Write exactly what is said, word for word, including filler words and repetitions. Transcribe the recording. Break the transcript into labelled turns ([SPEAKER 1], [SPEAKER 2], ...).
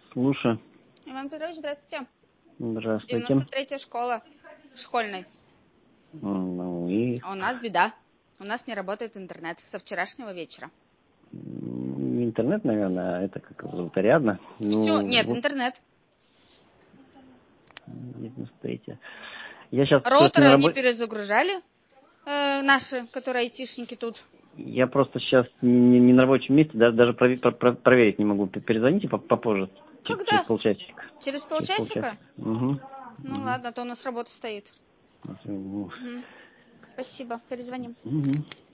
[SPEAKER 1] Слушаю.
[SPEAKER 2] Иван Петрович, здравствуйте.
[SPEAKER 1] Здравствуйте.
[SPEAKER 2] девяносто третья школа школьной.
[SPEAKER 1] Ну и...
[SPEAKER 2] А у нас беда. У нас не работает интернет со вчерашнего вечера.
[SPEAKER 1] Интернет, наверное, это как Ариадна.
[SPEAKER 2] Все,
[SPEAKER 1] Ну,
[SPEAKER 2] нет,
[SPEAKER 1] вот
[SPEAKER 2] интернет.
[SPEAKER 1] девяносто третья. Я сейчас просто
[SPEAKER 2] Роутеры
[SPEAKER 1] на
[SPEAKER 2] они
[SPEAKER 1] работе.
[SPEAKER 2] перезагружали, э, наши, которые айтишники тут.
[SPEAKER 1] Я просто сейчас не, не на рабочем месте, даже, даже прове- про- про- проверить не могу. Перезвоните попозже, через, через
[SPEAKER 2] Когда?
[SPEAKER 1] полчасика.
[SPEAKER 2] Через
[SPEAKER 1] Через
[SPEAKER 2] полчасика?
[SPEAKER 1] полчасика. Угу.
[SPEAKER 2] Ну
[SPEAKER 1] Угу.
[SPEAKER 2] ладно, а то у нас работа стоит.
[SPEAKER 1] Угу.
[SPEAKER 2] Угу. Спасибо, перезвоним.
[SPEAKER 1] Угу.